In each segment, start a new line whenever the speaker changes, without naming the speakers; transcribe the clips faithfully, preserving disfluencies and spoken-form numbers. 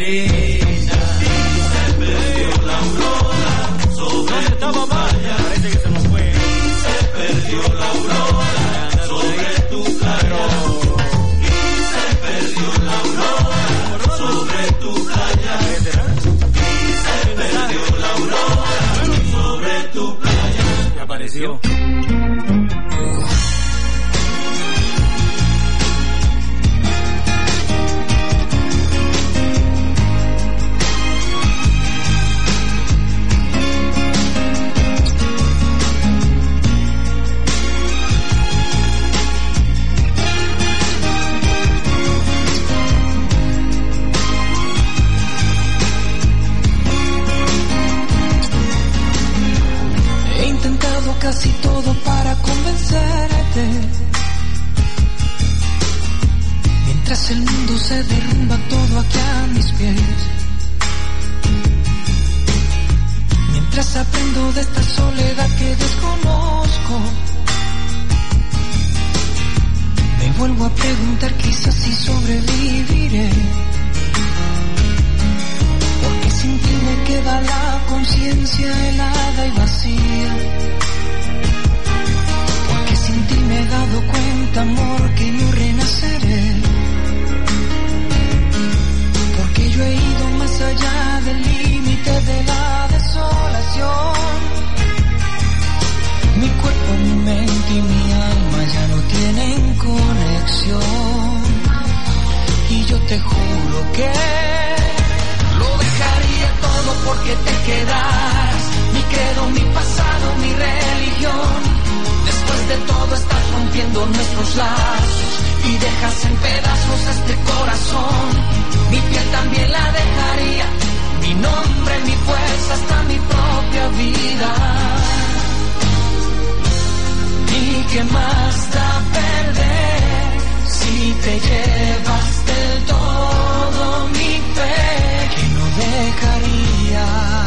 neblina. Se perdió la aurora sobre tu playa.
Parece que se nos fue.
Se perdió la aurora sobre tu playa. Y se perdió la aurora sobre tu playa. Y se perdió la aurora sobre tu playa.
¿Qué apareció?
Casi todo para convencerte. Mientras el mundo se derrumba todo aquí a mis pies. Mientras aprendo de esta soledad que desconozco. Me vuelvo a preguntar quizás si sobreviviré. Porque sin ti me queda la conciencia helada y vacía. Sin ti me he dado cuenta, amor, que no renaceré. Porque yo he ido más allá del límite de la desolación. Mi cuerpo, mi mente y mi alma ya no tienen conexión. Y yo te juro que lo dejaría todo porque te quedaras. Mi credo, mi pasado, mi religión. Después de todo estás rompiendo nuestros lazos y dejas en pedazos este corazón. Mi piel también la dejaría, mi nombre, mi fuerza, hasta mi propia vida. ¿Y qué más da perder si te llevas del todo mi fe que no dejaría?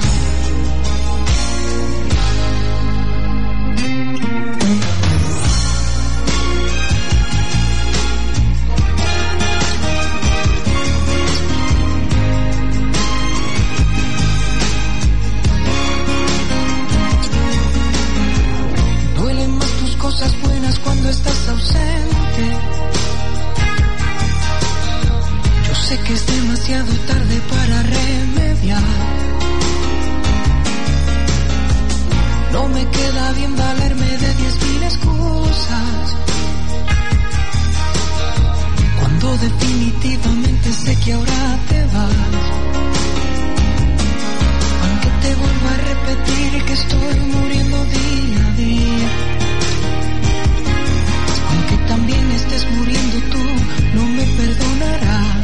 Cosas buenas cuando estás ausente. Yo sé que es demasiado tarde para remediar. No me queda bien valerme de diez mil excusas cuando definitivamente sé que ahora te vas. Aunque te vuelvo a repetir que estoy muriendo día a día. También estés muriendo tú, no me perdonarás.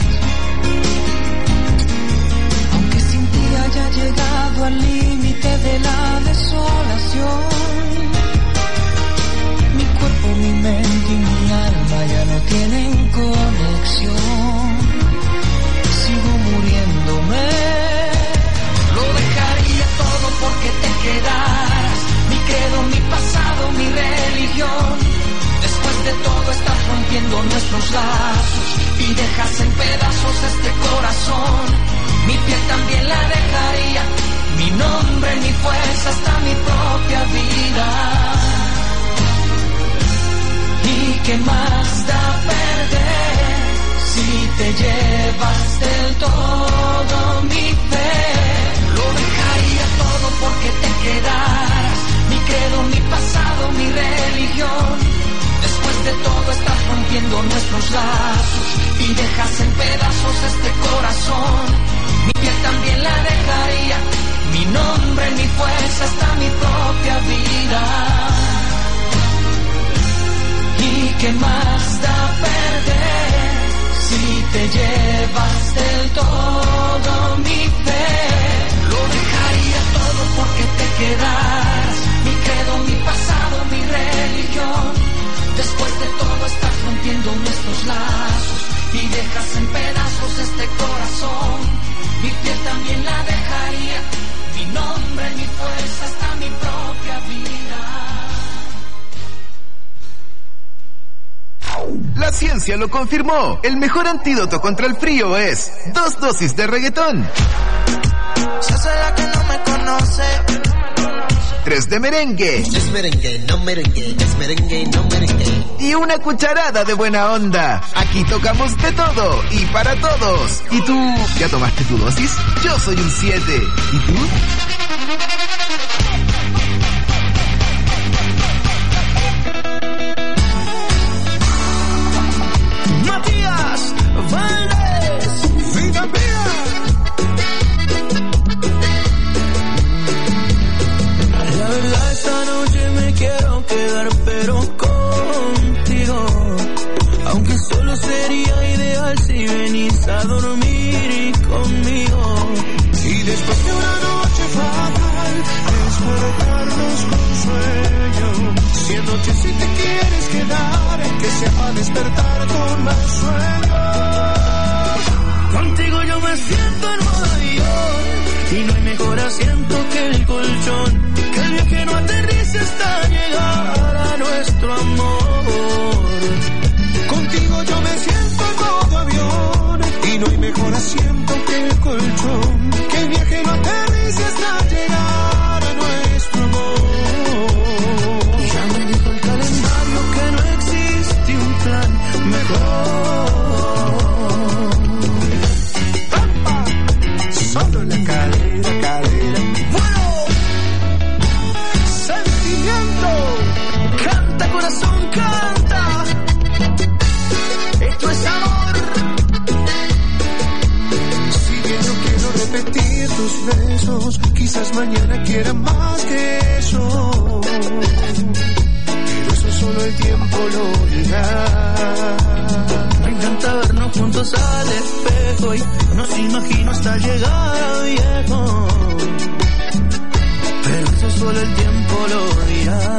Aunque sin ti haya llegado al límite de la desolación. Mi cuerpo, mi mente y mi alma ya no tienen conexión. Sigo muriéndome. Lo dejaría todo porque te quedaras. Mi credo, mi pasado, mi religión. Después de todo estás rompiendo nuestros lazos y dejas en pedazos este corazón. Mi piel también la dejaría, mi nombre, mi fuerza, hasta mi propia vida. ¿Y qué más da perder si te llevas del todo mi fe? Lo dejaría todo porque te quedaras. Mi credo, mi pasado, mi religión. Después de todo estás rompiendo nuestros lazos y dejas en pedazos este corazón. Mi piel también la dejaría, mi nombre, mi fuerza, hasta mi propia vida. ¿Y qué más da perder si te llevas del todo mi fe? Lo dejaría todo porque te quedaras. Mi credo, mi pasado, mi religión. Después de todo estás rompiendo nuestros lazos y dejas en pedazos este corazón. Mi piel también la dejaría, mi nombre, mi fuerza, hasta mi propia vida.
La
ciencia lo confirmó. El mejor antídoto contra el frío es dos dosis de reggaetón.
Se hace la que no me conoce.
Tres de merengue.
Es merengue, no merengue, es merengue, no merengue.
Y una cucharada de buena onda. Aquí tocamos de todo y para todos. ¿Y tú? ¿Ya tomaste tu dosis? Yo soy un siete. ¿Y tú?
Matías Valdés, vida mía. La verdad esta noche me quiero quedar pero contigo, aunque solo sería ideal si venís a dormir conmigo. Y después de una noche fatal, despertarnos con sueño. Si anoche si te quieres quedar, que sea para despertar con más sueño. Contigo yo me siento en modo avión, y no hay mejor asiento que el colchón. Que el viaje no aterrice hasta llegar a nuestro amor. Contigo yo me siento en modo avión, y no hay mejor asiento que el colchón. Que el viaje no aterrice hasta llegar a nuestro amor. Ya me dijo el calendario que no existe un plan mejor. ¡Papa! Solo en la cadera, cadera. ¡Bueno! ¡Sentimiento! ¡Canta, corazón, canta! Esto es amor. Si bien no quiero repetir tus besos, quizás mañana quiera más que eso. Pero eso solo el tiempo lo dirá. Me encanta vernos juntos al espejo y nos imagino hasta llegar a viejo. Pero eso solo el tiempo lo dirá.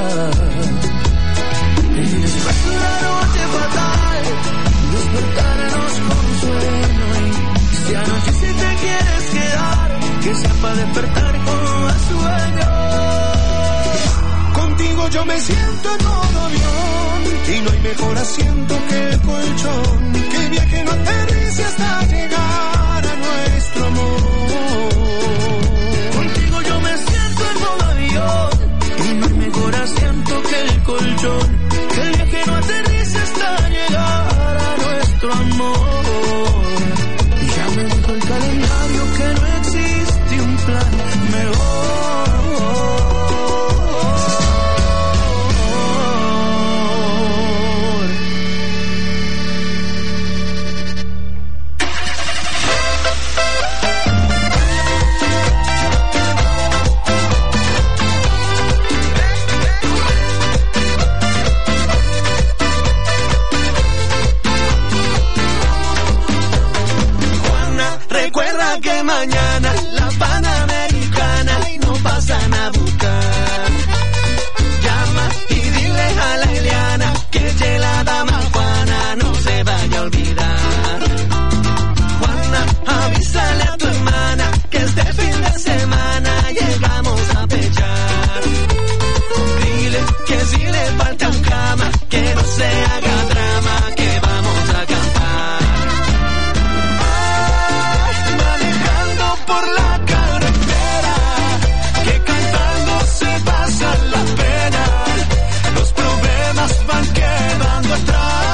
Y después de una noche fatal, despertarnos con sueño. Y si anoche si te quieres quedar, que sea para despertar con más sueño. Contigo yo me siento en modo avión, y no hay mejor asiento que el colchón. Que el viaje no aterrice hasta llegar a nuestro amor. Contigo yo me siento en modo avión, y no hay mejor asiento que el colchón. Que el viaje no aterrice hasta llegar a nuestro amor. Ya me dijo el calendario que no existe un plan mejor. Recuerda que mañana la Panamericana y no pasan a buscar. Llama y dile a la Eliana que ye la dama Juana no se vaya a olvidar. Juana, avísale a tu hermana que este fin de semana llegamos a pechar. Dile que si le falta un cama, que no se haga drama, que vamos a acampar. Por la carretera, que cantando se pasa la pena, los problemas van quedando atrás.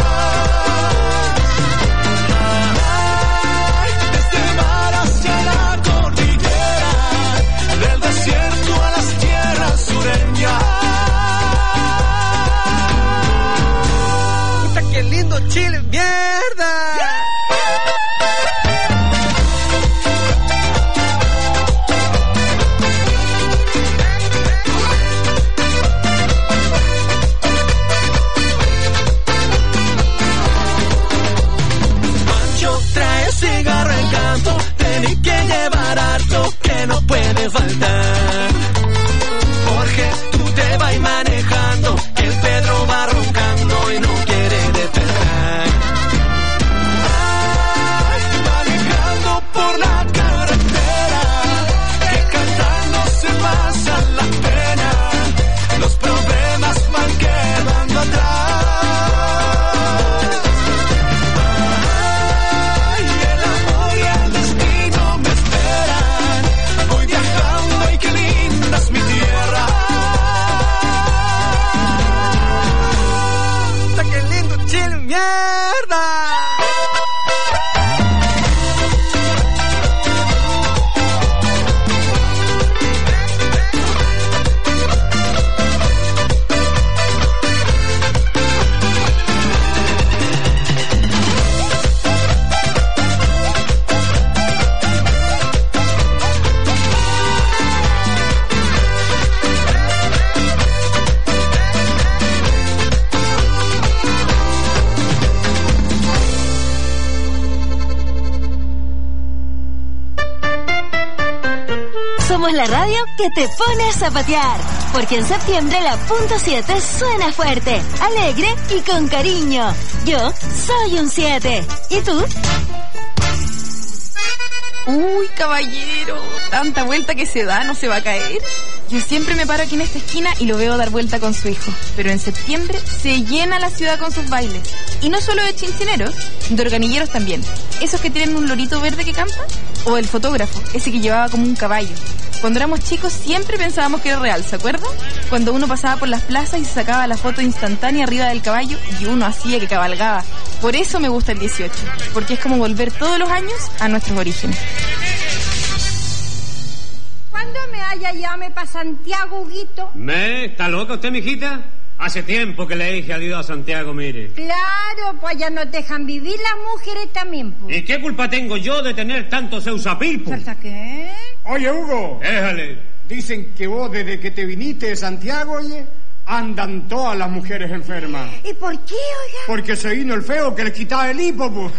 Ay, desde mar hacia la cordillera, del desierto a las tierras sureñas.
Somos la radio que te pone a zapatear, porque en septiembre la punto siete suena fuerte, alegre y con cariño. Yo soy un siete. ¿Y tú?
Uy, caballero, tanta vuelta que se da, ¿no se va a caer? Yo siempre me paro aquí en esta esquina y lo veo dar vuelta con su hijo. Pero en septiembre se llena la ciudad con sus bailes. Y no solo de chinchineros, de organilleros también. Esos que tienen un lorito verde que canta. O el fotógrafo, ese que llevaba como un caballo. Cuando éramos chicos siempre pensábamos que era real, ¿se acuerdan? Cuando uno pasaba por las plazas y se sacaba la foto instantánea arriba del caballo y uno hacía que cabalgaba. Por eso me gusta el dieciocho, porque es como volver todos los años a nuestros orígenes.
¿Cuándo me haya llame para Santiago, Huguito?
¿Me? ¿Está loca usted, mijita? Hace tiempo que le dije adiós a Santiago, mire.
Claro, pues allá no dejan vivir las mujeres también, pues.
¿Y qué culpa tengo yo de tener tantos eusapilpos?
¿Salsa qué?
Oye, Hugo.
Déjale.
Dicen que vos desde que te viniste de Santiago, oye, andan todas las mujeres enfermas.
¿Y por qué, oiga?
Porque se vino el feo que les quitaba el hipo, pues.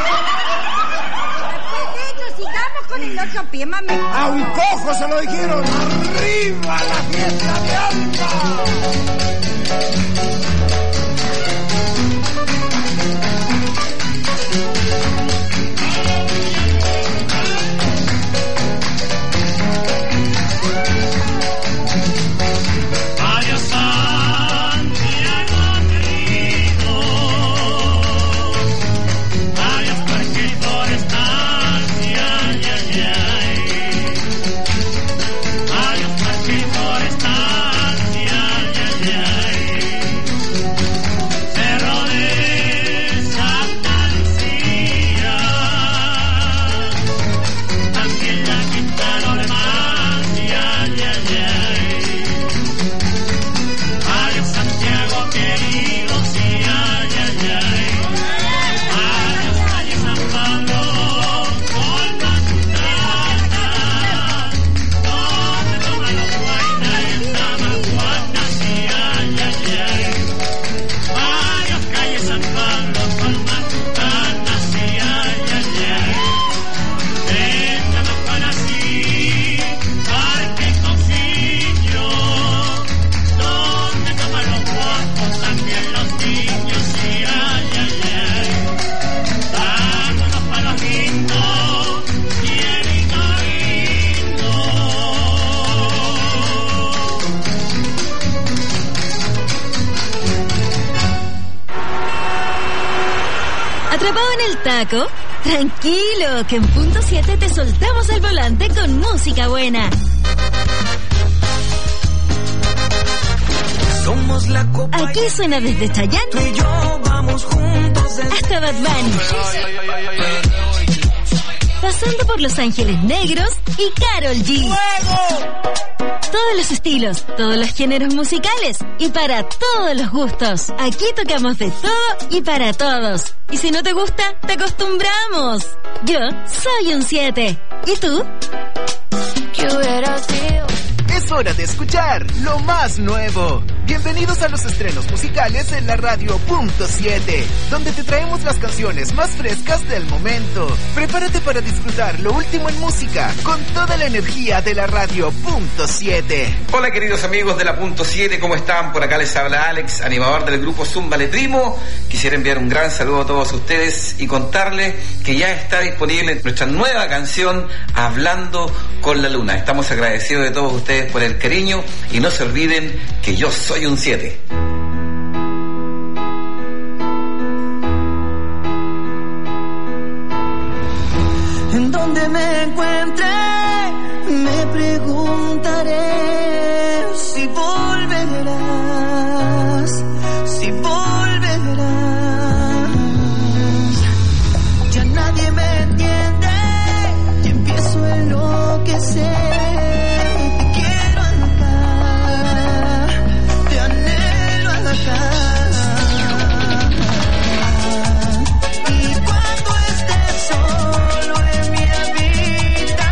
Sigamos con el otro pie, mami.
A un cojo se lo dijeron. ¡Arriba la fiesta de Alba!
Taco, tranquilo, que en punto siete te soltamos el volante con música buena.
Somos la copa.
Aquí suena desde Chayanne
tú y yo vamos juntos desde...
hasta Bad Bunny, pasando por Los Ángeles Negros y Karol G. ¡Fuego! Todos los estilos, todos los géneros musicales y para todos los gustos. Aquí tocamos de todo y para todos. Y si no te gusta, te acostumbramos. Yo soy un siete. ¿Y tú?
¿Qué hubiera sido? Es hora de escuchar lo más nuevo. Bienvenidos a los estrenos musicales en la radio punto siete, donde te traemos las canciones más frescas del momento. Prepárate para disfrutar lo último en música con toda la energía de la radio punto siete.
Hola queridos amigos de la punto siete, ¿cómo están? Por acá les habla Alex, animador del grupo Zumba Le Primo. Quisiera enviar un gran saludo a todos ustedes y contarles que ya está disponible nuestra nueva canción Hablando con la Luna. Estamos agradecidos de todos ustedes por el cariño y no se olviden que yo soy un siete.
En donde me encuentre, me preguntaré si volverás, si volverás. Ya nadie me entiende y empiezo a enloquecer.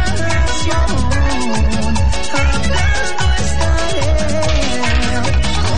Hablando estaré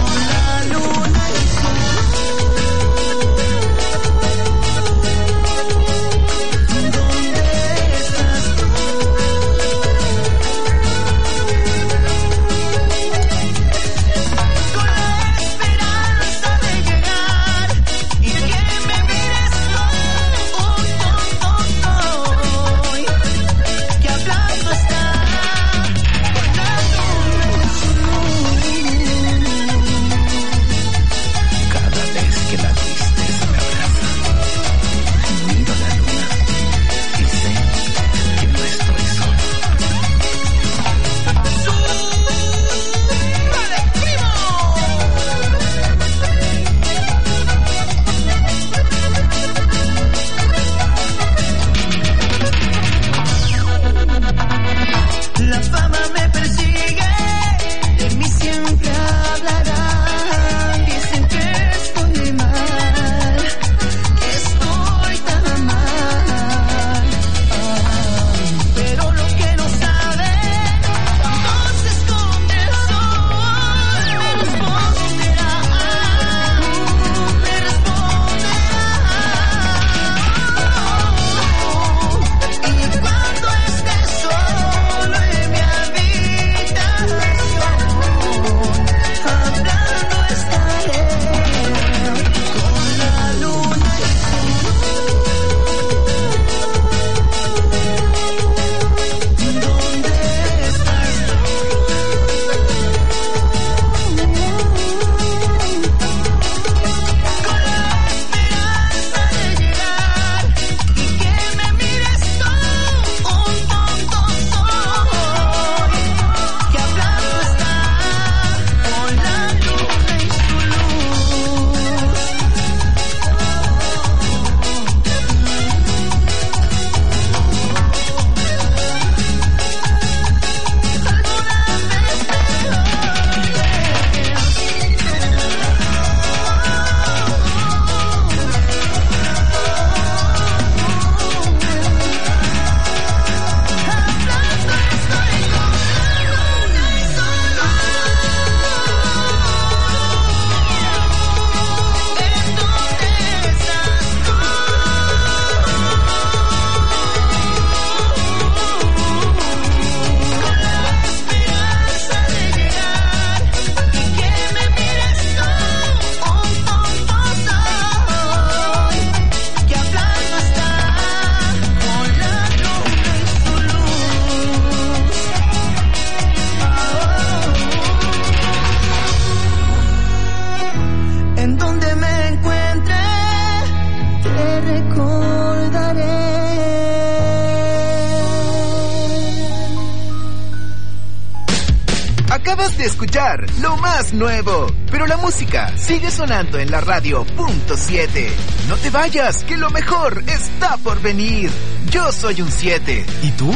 de escuchar lo más nuevo, pero la música sigue sonando en la radio punto siete. No te vayas, que lo mejor está por venir. Yo soy un siete. ¿Y tú?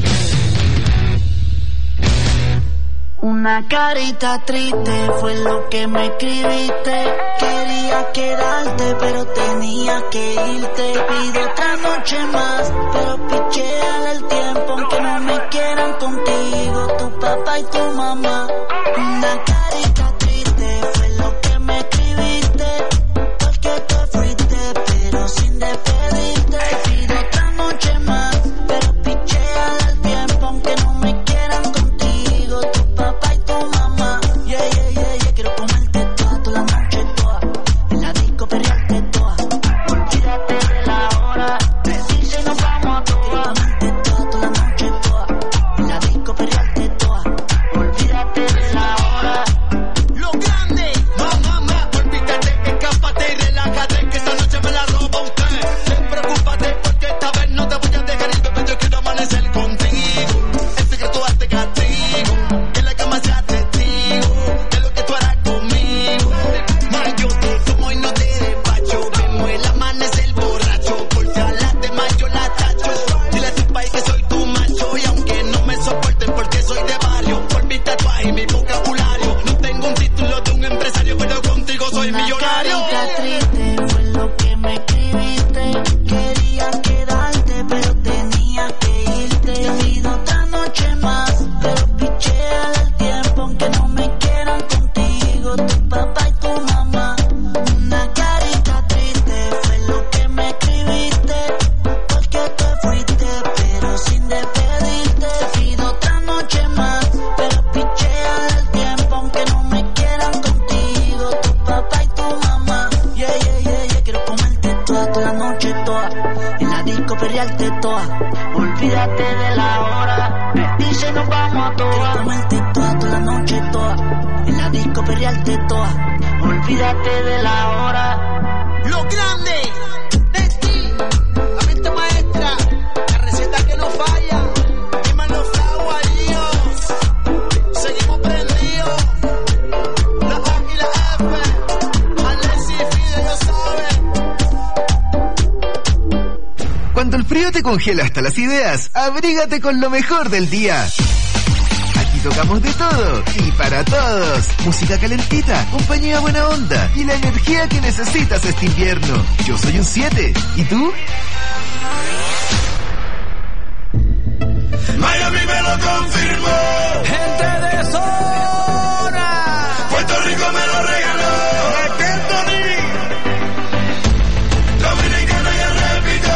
Una carita triste fue lo que me escribiste. Quería quedarte pero tenía que irte. Pido otra noche más pero picheale el tiempo, aunque no me quieran contigo tu papá y tu mamá. Una carita triste fue lo que me escribiste, porque te fuiste pero sin despedirte. Pido otra noche más pero picheale el tiempo, aunque no me quieran contigo tu papá y tu mamá. Yeah, yeah, yeah, yeah. Quiero comerte toda, toda la noche toda, en la disco perrearte toda. Olvídate de la hora, me dice y nos vamos a toa. Quiero comerte toda, toda la noche toda, en la disco perrearte toda. Olvídate de la hora.
Lo grande, mamá, mamá, olvídate, escápate y relájate, que esta noche me la roba usted. Despreocúpate porque esta vez no te voy a dejar ir, bebé, yo quiero amanecer contigo. El secreto hazte castigo, que la cama sea testigo de lo que tú harás conmigo. Más yo te como y no te despacho, vemos el amanecer borracho, por si a las demás yo la tacho. Dile a tu país que soy tu macho, y aunque no me soporten porque soy de barrio, por mi tatuaje y mi vocabulario, no tengo un título de un empresario, pero contigo soy millonario.
Una carita triste fue lo que me escribiste. Quería quedarte pero tenía que irte. Te pido otra noche más pero picheale el tiempo, aunque no me quieran contigo tu papá y tu mamá. Una carita triste fue lo que me escribiste, porque te fuiste pero sin despedirte. Te pido otra noche más pero picheale el tiempo, aunque no me quieran contigo tu papá y tu mamá. Yeah, yeah, yeah, yeah. Quiero comerte toda, toda la noche toda, en la disco perrearte toda. Olvídate de la hora, me dice nos vamos a toa. Quiero comerte toda, toda la noche toda, en la disco perrearte toda. Olvídate de la hora.
Lo grande, Nesti, la mente maestra, la receta que no falla. Dímelo, Flow, seguimos prendidos. La A y la F, Alexis y Fide, ya saben.
Cuando el frío te congela hasta las ideas, abrígate con lo mejor del día. Aquí tocamos de todo y para todos. Música calentita, compañía buena onda y la energía que necesitas este invierno. Yo soy un siete. ¿Y tú?
Miami me lo confirmó. Gente de zona. Puerto Rico me lo regaló. Dominicana ya repito.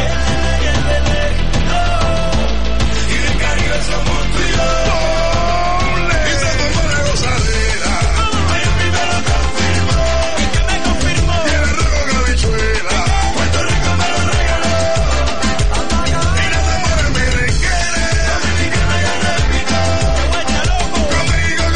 Y del Caribe somos tú y yo. Y se tomó la gozadera. Miami me lo confirmó. ¿Y qué me confirmó? Y el arroz con habichuela. Puerto Rico me lo regaló. Y no se muere mi requere. Dominicana ya repito. Conmigo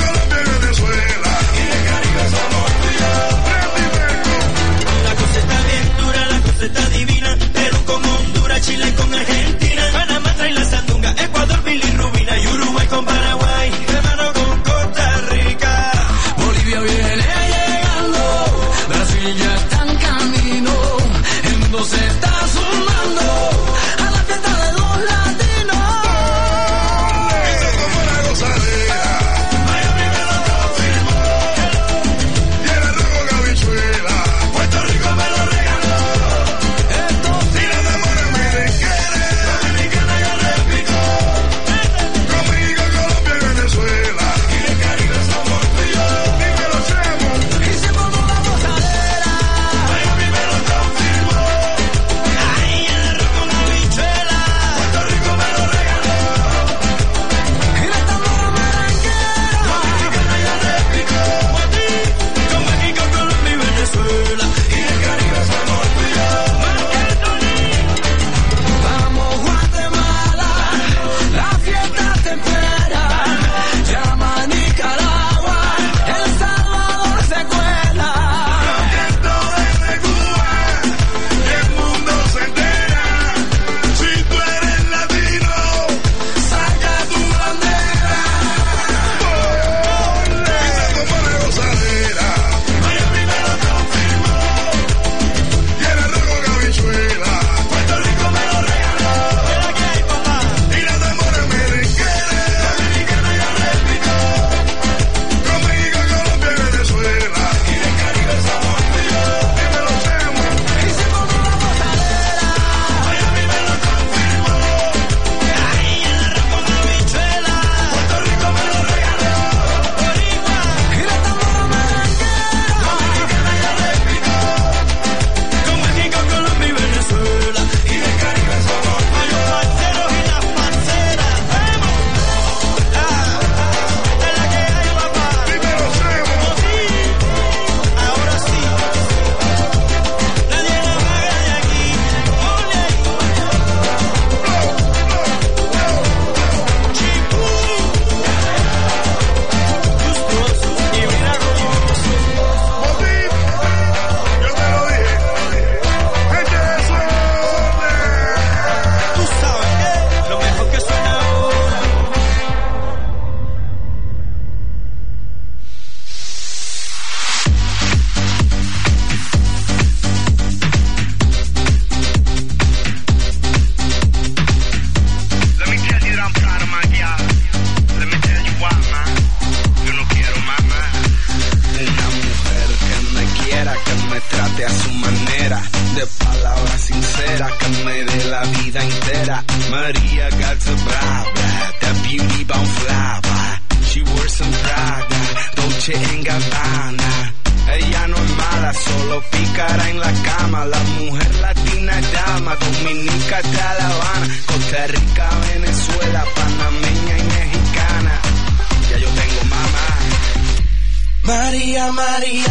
me trate a su manera, de palabras sinceras que me dé la vida entera. María got the bra bra, that beauty bound fly by. She wears some Prada, Dolce and Gabbana. Ella no es mala, solo pícara en la cama. La mujer latina es dama, dominica de La Habana, Costa Rica, Venezuela, panameña y mexicana. Ya yo tengo mamá. María, María,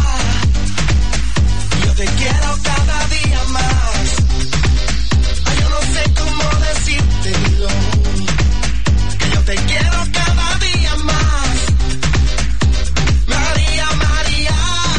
yo te quiero cada día más. Ay, yo no sé cómo decírtelo, que yo te quiero cada día más. María, María,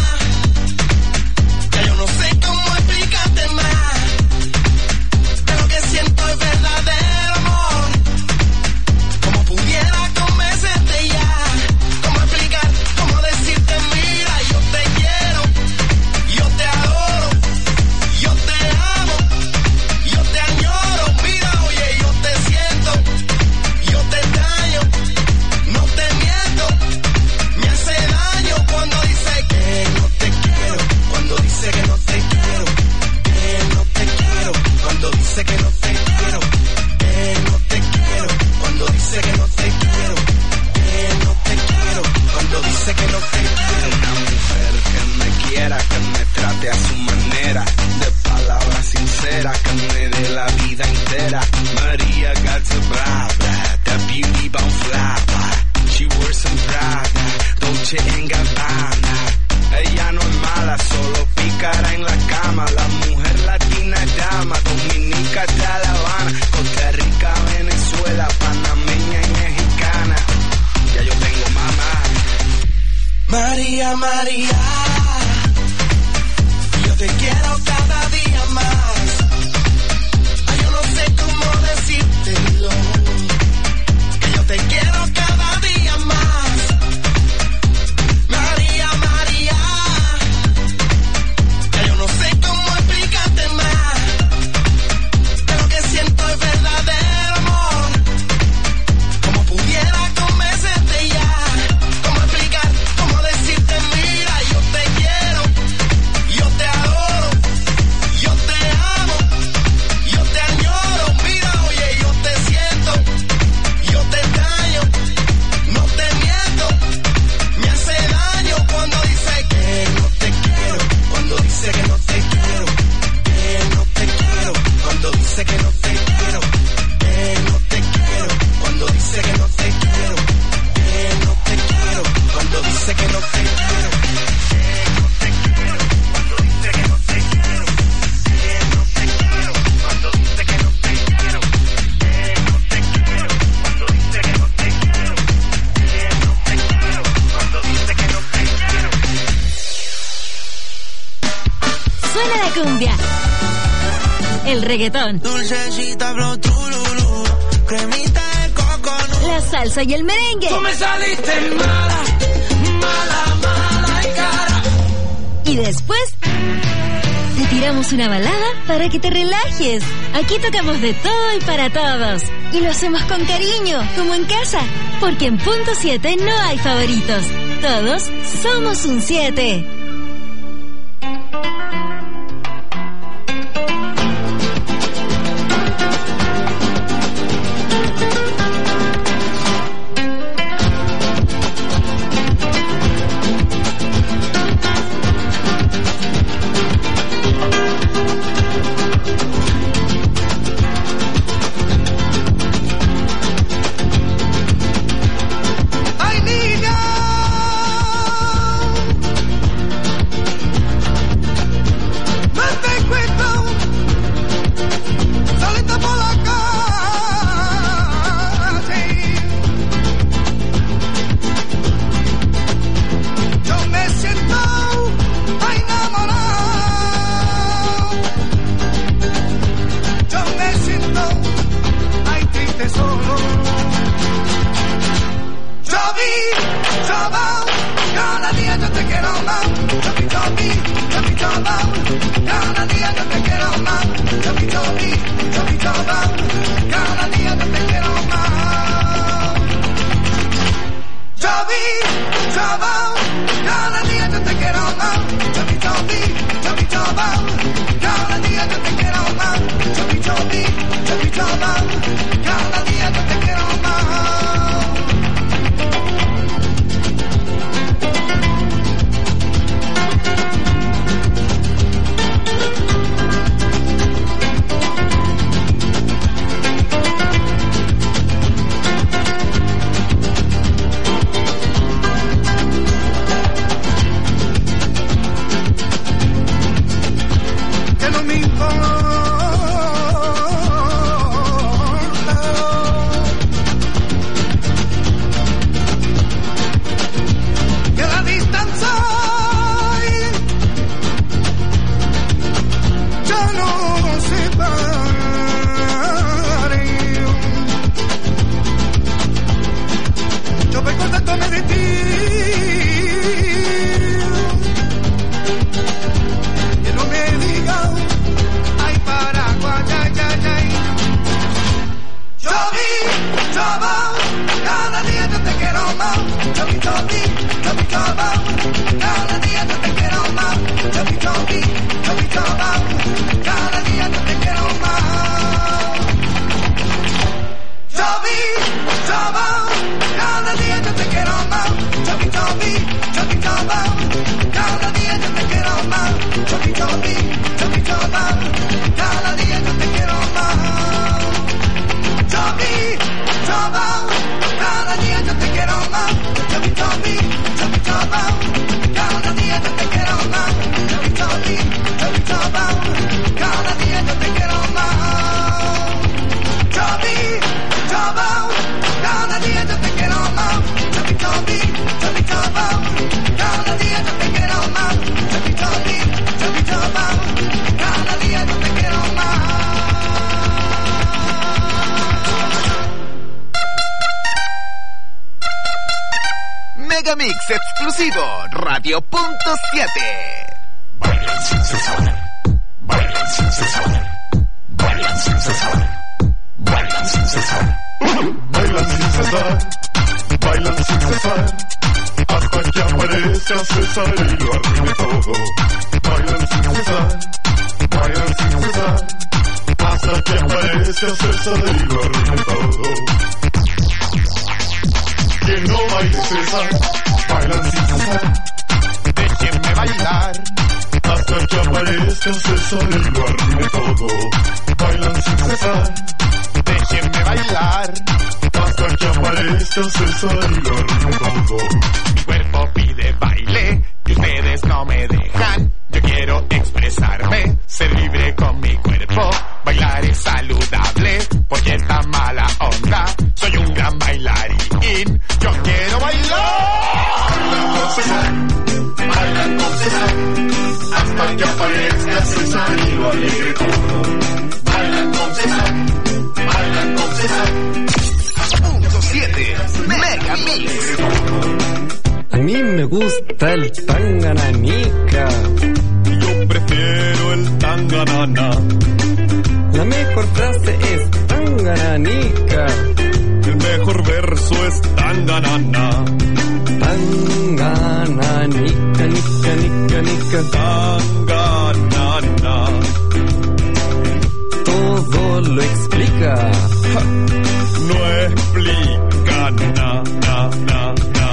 que yo no sé cómo explicarte más, que lo que siento es verdadero amor. Como pudiera convencerte ya, cómo explicar, cómo decirte, mira, yo te quiero, yo te adoro, yo te amo, yo te añoro. Mira, oye, yo te siento, yo te extraño, no te miento. Me hace daño cuando dice que no te quiero, cuando dice que no te quiero, que no te quiero, cuando dice que no te quiero, que no te quiero, cuando dice que no te quiero, que no te quiero, cuando dice que no te quiero. Una mujer que me quiera, que me trate a su manera, de palabras sinceras, que me dé la vida entera. María got the bra bra, that beauty bound fly by. She wears some Prada, Dolce and Gabbana. Ella no es mala, solo pícara en la cama. La mujer latina es dama, dominica de La Habana, Costa Rica, Venezuela, panameña y mexicana. Ya yo tengo mamá. María, María, yo te quiero cada día más. Ay, yo no sé cómo decírtelo, que yo te quiero cada día más. María, María, que yo no sé cómo explicarte más, que lo que siento es verdadero amor. Como pudiera convencerte ya, cómo explicar, cómo decirte, mira, yo te quiero, yo te adoro, yo te amo, yo te añoro. Mira, oye, yo te siento, yo te extraño, no te miento. Me hace daño cuando dice que no te quiero, cuando dice que no te quiero, que no te quiero, cuando dice que no te quiero, que no te quiero, cuando dice que no te quiero, que no te quiero, cuando dice que no te quiero, que no te quiero, cuando dice que no te quiero, que no te quiero, cuando dice que no te quiero, que no te quiero, cuando dice que no te quiero, que no te quiero, cuando dice que no te quiero.
Suena la cumbia, el reggaetón,
Dulcecita flow tururú, cremita de coco.
la salsa y el merengue.
Tú me saliste mala, mala, mala y cara.
Y después te tiramos una balada para que te relajes. Aquí tocamos de todo y para todos. Y lo hacemos con cariño, como en casa. Porque en Punto siete no hay favoritos. Todos somos un siete.
Ay, niña,
Cada día yo te quiero más, Chobi, Chobi,
más, cada día yo te quiero más. Que no me importa que la distancia ya no separe. Yo me contentarme de ti, que no me diga ay Paraguay, ay, ay, ay. Yo vi, yo va, cada día yo te quiero más. Yo vi, yo vi, yo vi, yo va, cada día yo te quiero más. Yo vi, yo vi, yo vi, yo va, cada día yo te quiero más. Yo vi, yo va, cada día yo te quiero más. Yo vi, yo vi, yo vi, yo va, cada día yo te quiero más. Yo vi, yo vi, yo vi, yo va, cada día yo te quiero más. Yo vi, yo va, cada día yo te quiero más. Yo vi, yo vi, yo vi, yo va, cada día yo te quiero más. Yo vi, yo vi, yo vi, yo va, cada día yo te quiero más. Yo vi, yo va, cada día yo te quiero más. Yo vi, yo vi, yo vi, yo va, cada día yo te quiero más. Yo vi, yo vi, yo vi, yo va, cada día yo te quiero más.
Megamix exclusivo Radio Punto siete.
Bailan sin cesar, bailan sin cesar, bailan sin cesar, bailan sin cesar, bailan sin cesar, bailan sin cesar, hasta que aparezca César y lo arruine todo. Bailan sin cesar, bailan sin cesar, hasta que aparezca César y lo arruine todo. Que no baile César, bailan sin cesar, déjenme bailar, hasta que aparezca César y lo arruine todo. Bailan sin cesar, déjenme bailar, hasta que aparezca César y lo arruine todo. Mi cuerpo pide baile, y ustedes no me dejan. Yo quiero expresarme, ser libre con mi cuerpo. Bailar es saludable, porque esta mala onda. Soy un gran bailarín, yo quiero bailar. Bailan con César, bailan con César, hasta que aparezca César y lo alegre todo. Bailan con César, bailan con César.
Punto siete Megamix.
A mí me gusta el tangananica.
Yo prefiero el tanganana.
La mejor frase es tangananica.
El mejor verso es tanganana.
Tangananica, nica, nica, nica.
Tanganana.
Todo lo explica.
Ja. No explica na, na, na, na.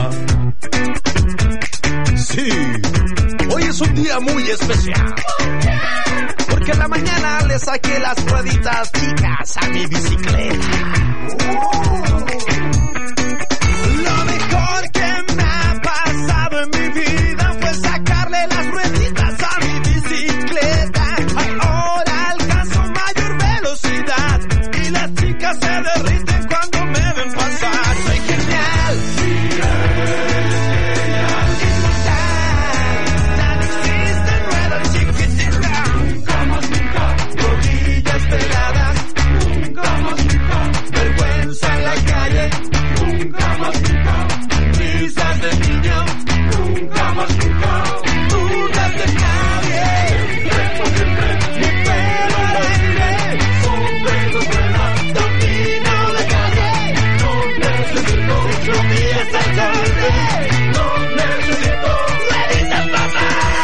Sí, hoy es un día muy especial, porque en la mañana le saqué las rueditas chicas a mi bicicleta. Lo mejor que me ha pasado en mi vida fue sacarle las rueditas a mi bicicleta. Ahora alcanzo mayor velocidad y las chicas se derriten cuando me ven pasar. Soy genial.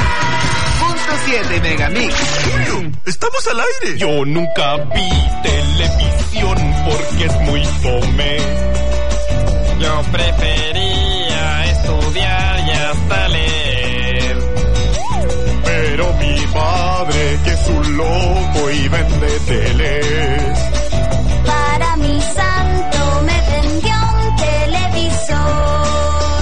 Punto siete Megamix.
Estamos al aire. Yo nunca vi tele televisión porque es muy fome.
Yo prefería estudiar y hasta leer.
Pero mi padre, que es un loco y vende teles,
para mi santo me vendió un televisor.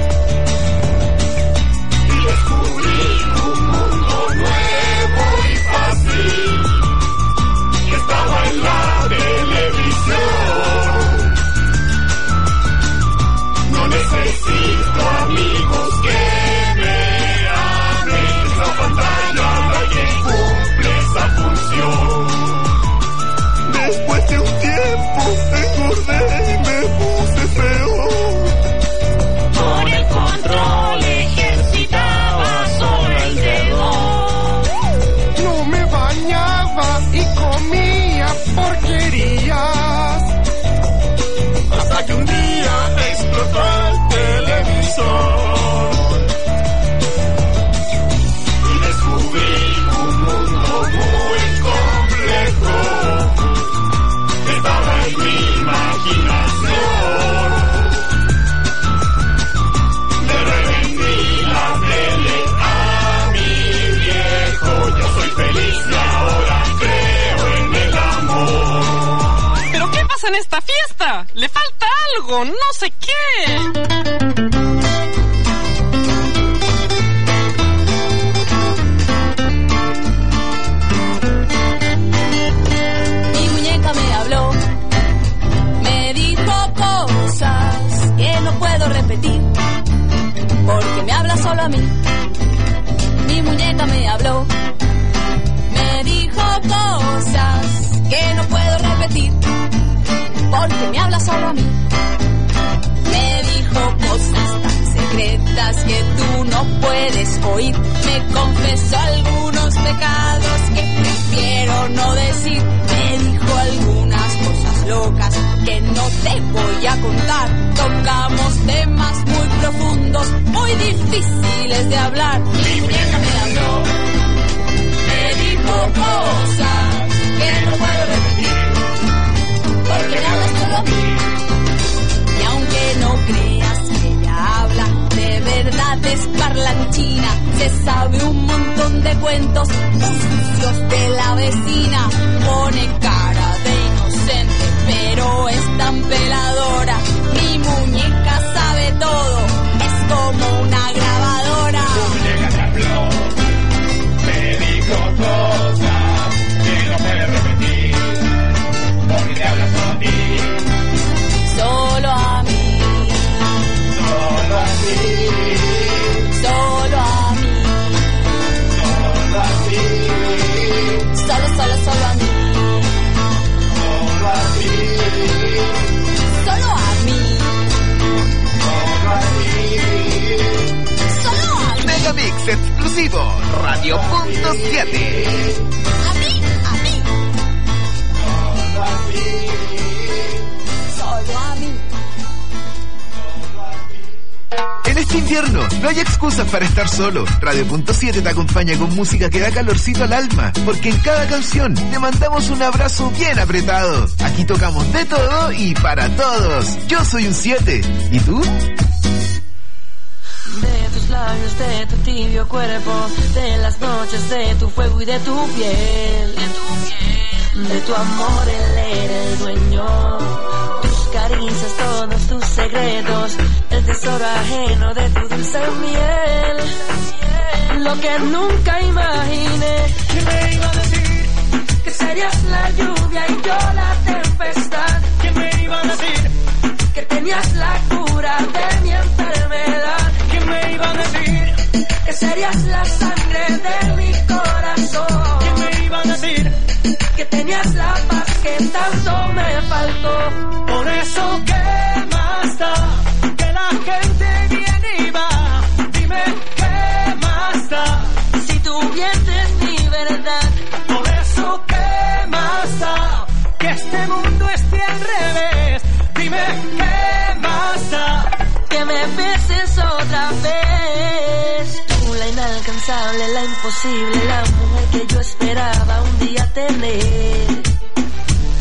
Y descubrí un mundo nuevo y fácil que estaba en la televisión. No necesito amigos que me amen, esa pantalla la que cumple esa función. Después de un tiempo engordé y me puse feo.
Con el control ejercitaba solo el dedo.
No me bañaba y comía porquerías. Hasta que un día explotó el televisor. Y descubrí un mundo muy complejo. Estaba en mi imaginación. Le revendí la tele a mi viejo. Yo soy feliz y ahora creo en el amor.
¿Pero qué pasa en esta fiesta? Le falta algo, no sé qué.
Mi muñeca me habló, me dijo cosas que no puedo repetir, porque me habla solo a mí. Mi muñeca me habló, me dijo cosas que no puedo repetir, porque me habla solo a mí. Me dijo cosas tan secretas que tú no puedes oír. Me confesó algunos pecados que prefiero no decir. Me dijo algunas cosas locas que no te voy a contar. Tocamos temas muy profundos, muy difíciles de hablar. Mi muñeca me habló, me dijo cosas que no puedo repetir, porque me hablas solo a mí. Y aunque no creas que ella habla, de verdad es parlanchina. Se sabe un montón de cuentos sucios de la vecina. Pone cara de inocente, pero es tan peladora. Mi muñeca sabe todo, es como una grabadora.
Tu muñeca te habló, me dijo cosas que no puedes repetir, porque te habla solo a ti.
Solo a mí,
Solo a ti,
solo a mí,
solo a ti,
solo, solo, solo a mí,
solo a ti,
solo a mí,
solo a ti.
solo a mí,
Megamix exclusivo, Radio Punto siete.
a mí, a mí,
Solo a ti.
solo a mí.
En este invierno no hay excusas para estar solo. Radio Punto siete te acompaña con música que da calorcito al alma, porque en cada canción te mandamos un abrazo bien apretado. Aquí tocamos de todo y para todos. Yo soy un siete. ¿Y tú?
De tus labios, de tu tibio cuerpo, de las noches, de tu fuego y de tu piel, de tu piel, de tu amor él era el dueño, tus caricias, todos tus secretos, el tesoro ajeno de tu dulce miel, lo que nunca imaginé, que me iba a decir, que serías la lluvia y yo la tempestad, que me iba a decir, que tenías la cura de mi enfermedad, que me iba a decir, que serías la sangre de mi corazón, que me iba a decir, que tenías la paz que tanto me faltó. Por eso, ¿qué más da? Que la gente viene y va. Dime, ¿qué más da? Si tú mientes mi verdad. Por eso, ¿qué más da? Que este mundo esté al revés. Dime, ¿qué más da? Que me beses otra vez. Tú, la inalcanzable, la imposible, la mujer que yo esperaba un día tener.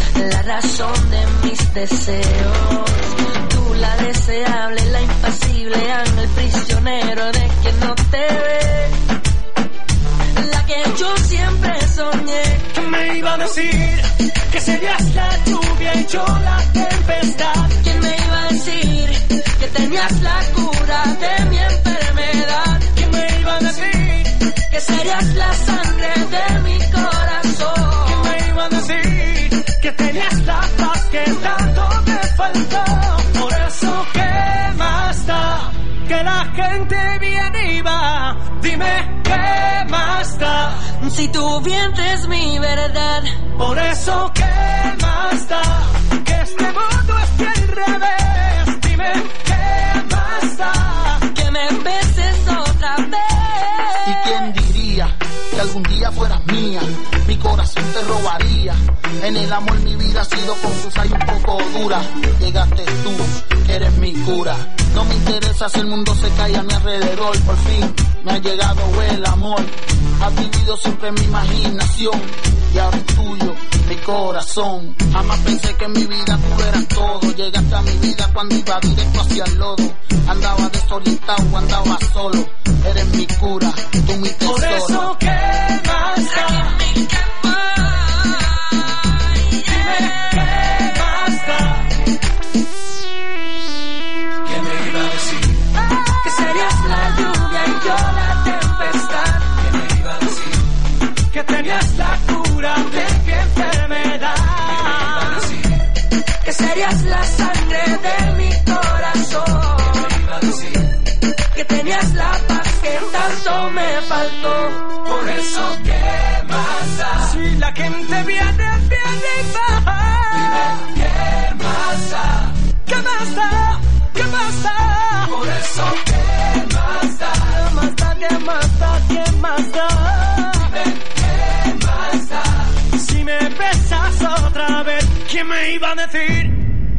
razón de mis deseos. Tú la deseable, la impasible, ángel prisionero de quien no te ve. La que yo siempre soñé.
¿Quién me iba a decir que serías la lluvia y yo la tempestad?
¿Quién me iba a decir que tenías la cura de mi enfermedad?
¿Quién me iba a decir
que serías la sangre de mi corazón?
¿Quién me iba a decir que tenías la paz que tanto me faltó? Por eso, ¿qué más da? Que la gente viene y va. Dime, ¿qué más da?
Si tu vientre es mi verdad.
Por eso, ¿qué más da? Que este mundo esté al revés. Dime, ¿qué más da?
Que me beses otra vez.
¿Y quién diría que algún día fueras mía? Mi corazón te robaría. En el amor mi vida ha sido confusa y un poco dura. Llegaste tú, que eres mi cura. No me interesa si el mundo se cae a mi alrededor. Por fin me ha llegado el amor. Has vivido siempre en mi imaginación y ahora es tuyo mi corazón. Jamás pensé que en mi vida tú eras todo. Llegaste a mi vida cuando iba directo hacia el lodo. Andaba desorientado, andaba solo. Eres mi cura, tú mi tesoro.
Por eso, ¿qué más da? Dime, ¿qué más da? ¿Quién me iba a decir
que serías la lluvia y yo la tempestad?
¿Quién me iba a decir que tenías la cura de mi enfermedad? ¿Quién me iba a decir
que serías la sangre de mi corazón?
¿Quién me iba a decir
que tenías la paz que tanto me faltó?
Por eso, ¿qué más da? Si la gente viene, viene y va. Dime, ¿qué más da? ¿Qué más da? ¿Qué más da? Por eso, ¿qué más da? ¿Qué más da? ¿Qué más da? ¿Qué más da? Dime, ¿qué más da? Si me besas otra vez, ¿quién me iba a decir?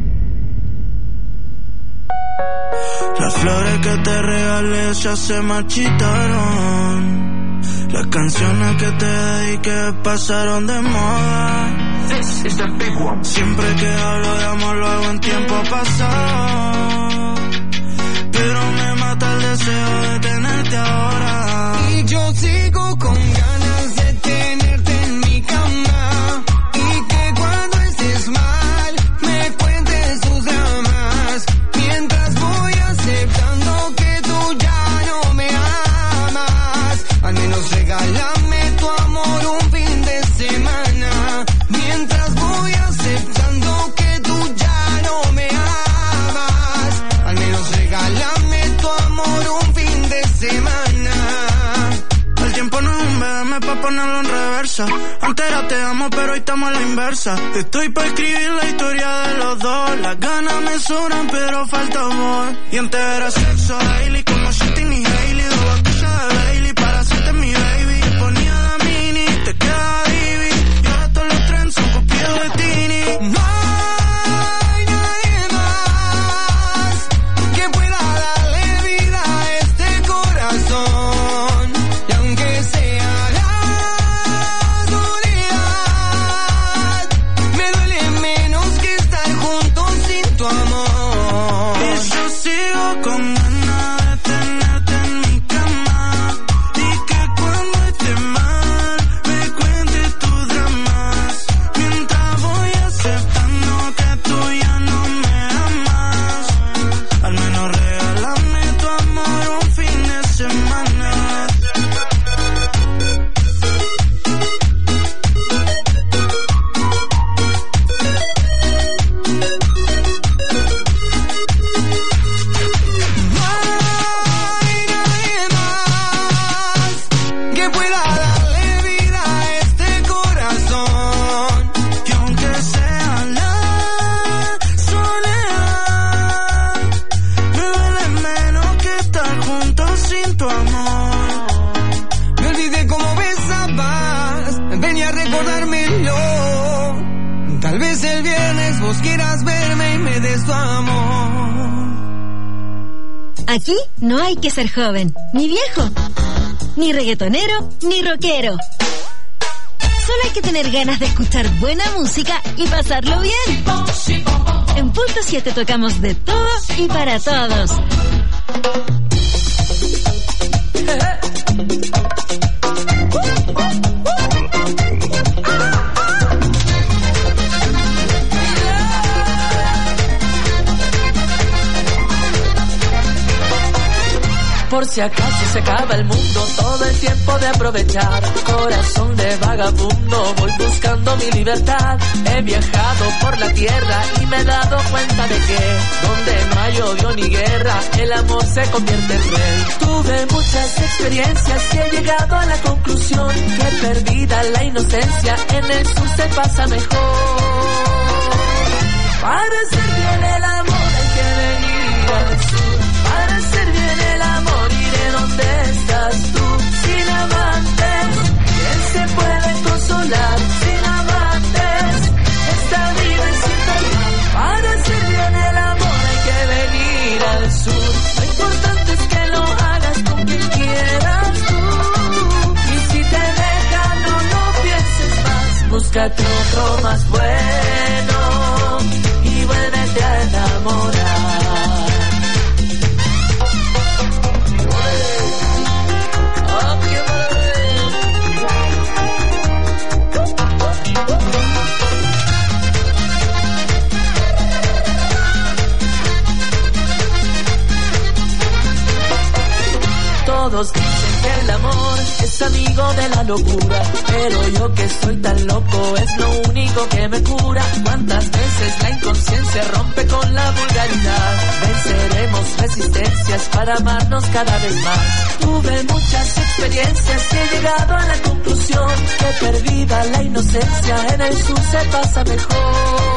Las flores que te regalé ya se marchitaron. Las canciones que te dediqué pasaron de moda. Siempre que hablo de amor lo hago en tiempo pasado. Pero me mata el deseo de tenerte ahora.
Y yo sigo con ganas de tenerte en mi cama. Y que cuando estés mal me cuentes tus dramas. Mientras voy aceptando que tú ya no me amas. Al menos regálame tu amor un fin de semana. Mientras voy aceptando que tú ya no me amas. Al menos regálame tu amor un fin de semana.
El tiempo no es un B M pa' ponerlo en reversa. Antes era te amo pero hoy estamos a la inversa. Estoy pa' escribir la historia de los dos. Las ganas me sobran pero falta amor. Y antes era sexo daily como Shitty y Hailey. Dos botellas de Bailey para hacerte mi baby. Te ponía la mini, te queda divi. Y ahora todos los trends son copiados de Tini.
No hay nadie más que pueda darle vida a este corazón. Y aunque sea la soledad, me duele menos que estar juntos sin tu amor.
Y yo sigo con ganas de tenerte en mi cama. Y que cuando esté mal me cuentes tus dramas. Mientras voy aceptando que tú ya no me amas. Al menos regálame tu amor un fin de semana.
No hay nadie más que pueda darle vida a este corazón.
Y aunque sea la soledad, me duele menos que estar juntos sin tu amor.
Me olvidé cómo besabas, venía a recordármelo. Tal vez el viernes vos quieras verme y me des tu amor.
Aquí no hay que ser joven, ni viejo, ni reggaetonero, ni rockero. Solo hay que tener ganas de escuchar buena música y pasarlo bien. En Punto siete tocamos de todo y para todos.
Por si acaso se acaba el mundo, todo el tiempo de aprovechar. Corazón de vagabundo, voy buscando mi libertad. He viajado por la tierra y me he dado cuenta de que donde no hay odio ni guerra, el amor se convierte en rey. Tuve muchas experiencias y he llegado a la conclusión que perdida la inocencia, en el sur se pasa mejor. Para hacer bien el amor hay que venir al sur. Para hacer bien el amor iré donde estás tú. Sin amantes, ¿quién se puede consolar? Sin amantes, esta vida es infernal. Para hacer bien el amor hay que venir al sur. Lo importante es que lo hagas con quien quieras tú. Y si te dejan, no lo pienses más. Búscate otro más bueno y vuélvete a enamorar. Todos dicen que el amor es amigo de la locura, pero yo que soy tan loco es lo único que me cura. Cuántas veces la inconsciencia rompe con la vulgaridad. Venceremos resistencias para amarnos cada vez más. Tuve muchas experiencias y he llegado a la conclusión que perdida la inocencia, en el sur se pasa mejor.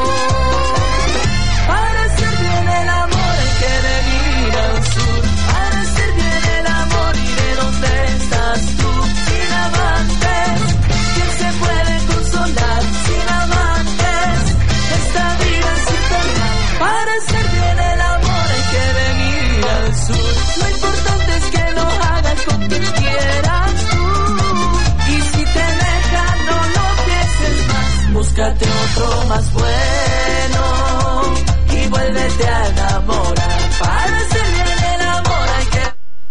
Para hacer bien el amor hay que venir al sur. Para hacer bien el amor iré donde estás tú. Sin amantes, ¿quién se puede consolar? Sin amantes, esta vida es infernal. Para hacer bien el amor hay que venir al sur. Lo importante es que lo hagas con quien quieras tú. Y si te dejan, no lo pienses más. Búscate otro más bueno y vuélvete a enamorar. Para hacer bien el amor hay que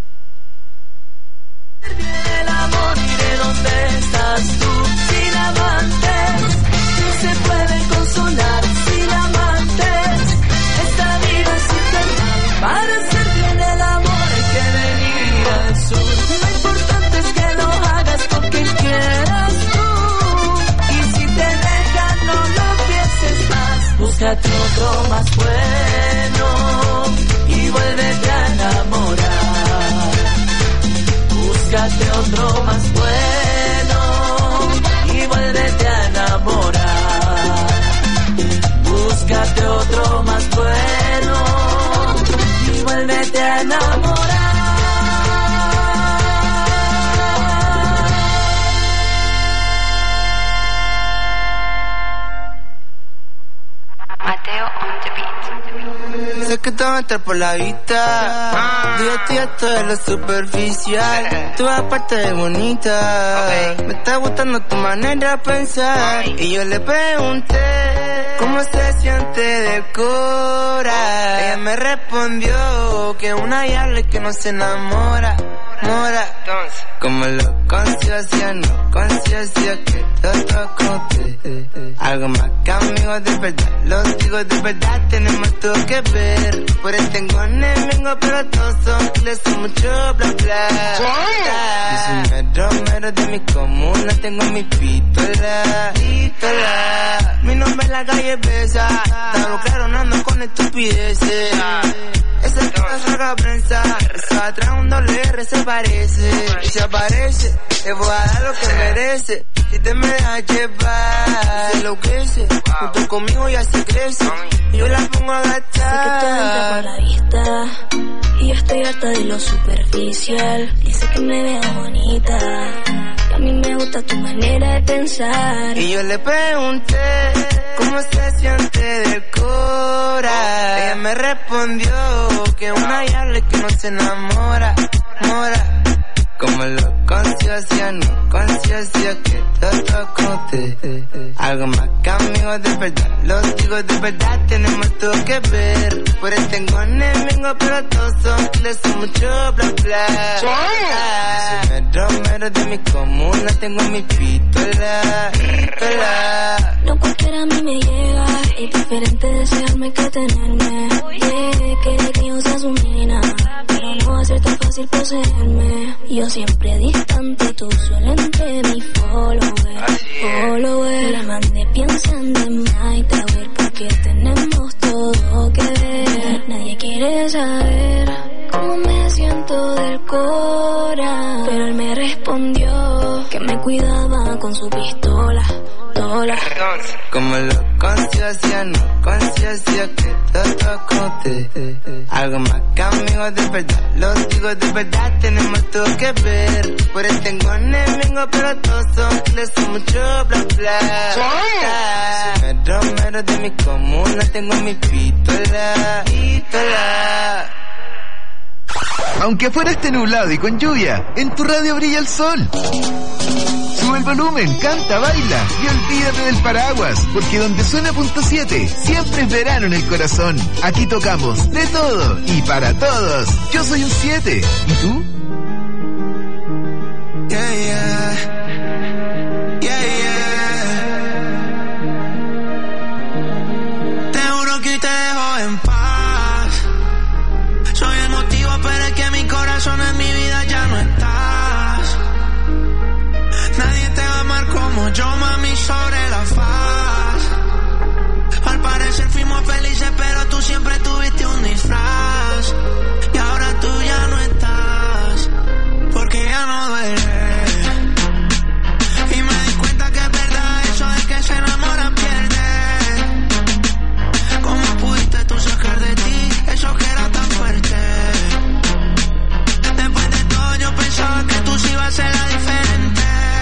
hacer bien el amor iré donde estás tú. Sin amantes, ¿quién se puede consolar? Sin amantes, esta vida es infernal. Para hacer bien el amor hay que venir al sur. Lo importante es que lo hagas con quien quieras tú. Y si te dejan, no lo pienses más. Búscate otro más bueno y vuélvete a enamorar. Búscate otro más bueno y vuélvete a enamorar. Búscate otro más bueno y vuélvete a enamorar.
Mateo on the beat.
Sé que te va a entrar por la vista. Dígate y esto es lo superficial. Tú aparte de bonita. Me está gustando tu manera de pensar. Y yo le pregunté cómo se siente del cora. Ella me respondió que una diabla que no se enamora. Mora, como lo conciencia, no conciencia que todo con usted. Algo más que amigos de verdad, los digo de verdad, tenemos todo que ver. Por él tengo enemigos, pero todos son les son mucho bla bla. Yo soy mero mero de mi comuna, tengo mi pistola, pistola. Mi nombre en la calle pesa, está claro, no ando con estupideces. Esa que no saca prensa, esa atrás un doble R se parece. Y si aparece, te voy a dar lo que merece. Si te me dejas llevar, se enloquece. Junto conmigo ya se crece. Y yo la pongo a gastar.
Sé que te entra por la vista y yo estoy harta de lo superficial. Dice que me veo bonita y a mí me gusta tu manera de pensar.
Y yo le pregunté cómo se siente del cora. Ella me respondió que una diabla que no se enamora, mora. Como lo conciencia, no conciencia que todo conté. Algo más que amigos de verdad, los hijos de verdad tenemos todo que ver. Por eso tengo enemigos, pero todos son les son mucho bla bla. Soy romero de mi comuna, tengo mi pistola, pistola.
No cualquiera a mí me llega, es diferente desearme que tenerme. Yeah, quiere que yo sea su nena, pero no va a ser tan fácil poseerme. Yo siempre distante, tú solo entre mi follower, follower. La mandé pensando en Night Tower porque tenemos todo que ver. Nadie quiere saber cómo me siento del cora, pero él me respondió que me cuidaba con su pistola. Tola.
Como lo conciencia, no conciencia que todo conté. Algo más que amigos de verdad, los hijos de verdad tenemos todo que ver. Por eso tengo enemigos, pero todos son les son mucho bla bla. Soy romero de mi comuna, tengo mi pistola, pistola.
Aunque afuera esté nublado y con lluvia, en tu radio brilla el sol. Sube el volumen, canta, baila y olvídate del paraguas, porque donde suena punto siete, siempre es verano en el corazón. Aquí tocamos de todo y para todos. Yo soy un siete. ¿Y tú?
Yeah, yeah. Yeah, yeah. Te juro que te dejo en paz. Soy el motivo, pero es que mi corazón en mi vida ya no estás. Nadie te va a amar como yo, mami, sobre la faz. Al parecer fuimos felices, pero tú siempre tuviste un disfraz. Y ahora tú ya no estás, porque ya no duele. Y me di cuenta que es verdad eso de que se enamora pierde. ¿Cómo pudiste tú sacar de ti eso que era tan fuerte? Después de todo yo pensaba que tú sí ibas a ser la diferente.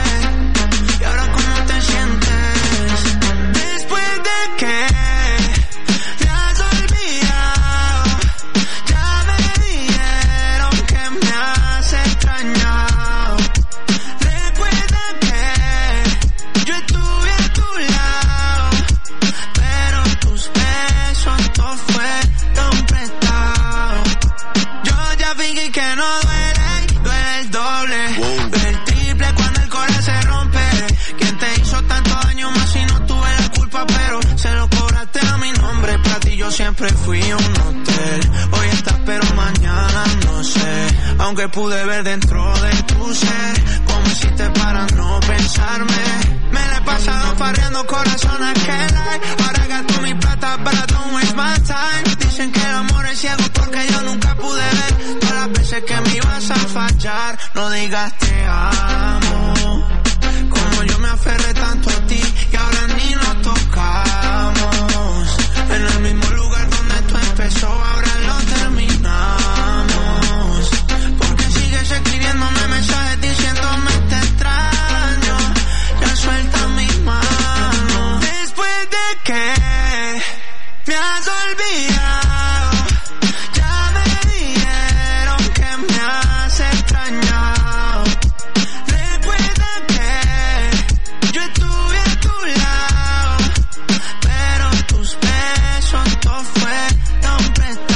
Y ahora ¿cómo te sientes? Después de que te has olvidado, ya me dijeron que me has extrañado. Recuerda que yo estuve a tu lado, pero tus besos todo fueron prestados. Yo ya fingí que no duele, duele el doble, duele el triple cuando el corazón se rompe. ¿Quién te hizo tanto daño más si no tuve la culpa? Pero se lo cobraste a mi nombre. Para ti yo siempre fui un hotel. Hoy estás pero mañana no sé. Aunque pude ver dentro de tu ser cómo hiciste para no pensarme. Me la he pasado farreando corazón a que like. Ahora gasto mi plata but don't waste my time. Dicen que el amor es ciego porque yo nunca pude ver todas las veces que me ibas a fallar. No digas te amo, como yo me aferré tanto a ti y ahora ni nos tocamos. En el mismo lugar donde esto empezó, ahora lo terminamos. Porque sigues escribiéndome mensajes diciéndome te extraño. Ya suelta mis manos. Después de que me has olvidado, ya me dijeron que me has extrañado. Recuerda que yo estuve a tu lado, pero tus besos todo fueron prestados.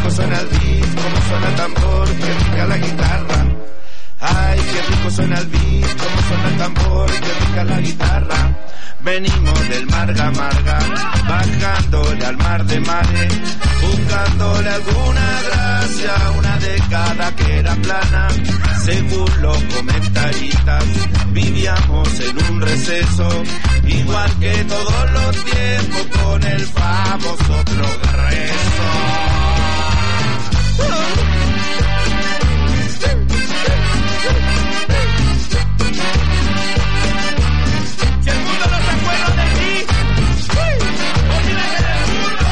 rico suena el beat, como suena el tambor, qué rica la guitarra. Ay, qué rico suena el beat, como suena el tambor, qué rica la guitarra. Venimos del Marga Marga, bajándole al mar de mares, buscándole alguna gracia, una década que era plana. Según los comentaristas, vivíamos en un receso, igual que todos los tiempos, con el famoso progreso. Si el mundo no se acuerda de ti, olvídate del mundo.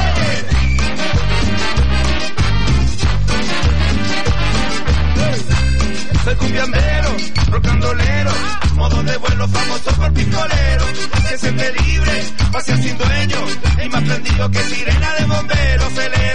Soy cumbiambero, rockandolero, modo de vuelo famoso por pistolero, que siempre libre, pasea sin dueño, y más prendido que sirena de bomberos, celero.